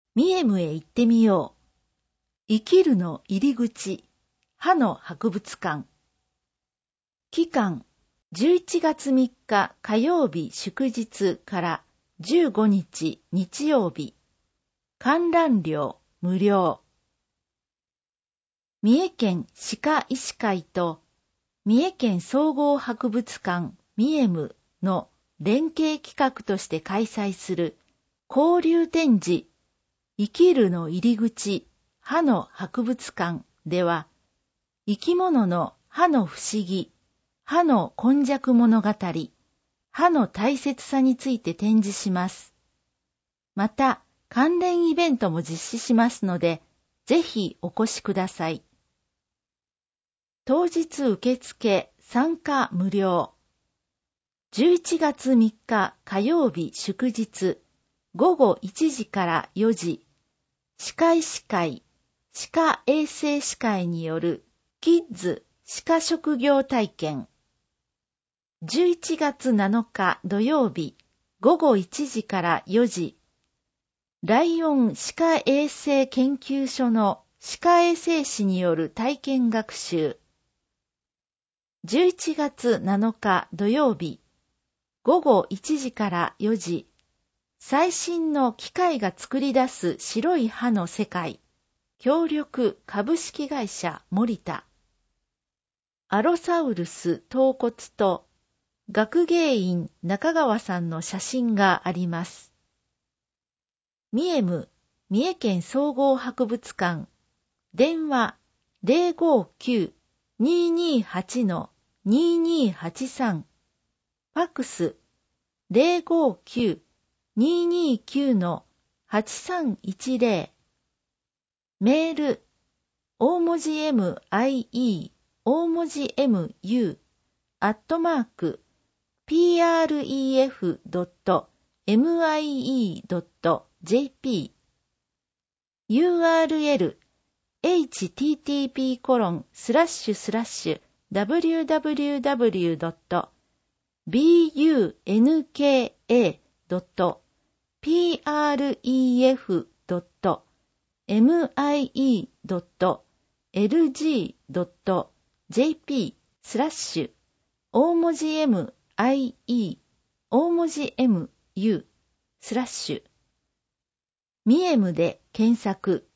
ミエムへ行ってみよう。生きるの入り口、歯の博物館。期間、11月3日火曜日祝日から15日日曜日。観覧料無料。三重県歯科医師会と三重県総合博物館ミエムの連携企画として開催する交流展示生きるの入り口歯の博物館では、生き物の歯の不思議、歯の根弱物語、歯の大切さについて展示します。また、関連イベントも実施しますので、ぜひお越しください。当日受付参加無料。11月3日火曜日祝日、午後1時から4時、歯科医師会、歯科衛生士会によるキッズ歯科職業体験。11月7日土曜日、午後1時から4時、ライオン歯科衛生研究所の歯科衛生士による体験学習。11月7日土曜日、午後1時から4時、最新の機械が作り出す白い歯の世界、協力株式会社森田。アロサウルス頭骨と学芸員中川さんの写真があります。ミエム、三重県総合博物館、電話 059-228-2283、ファックス 059-229-8310、メール、大文字 MIE、大文字 MU、@pref.mie.jp、URL、http://www.bunka.pref.mie.jp 大文字 MIE 大文字 MU ミエムで検索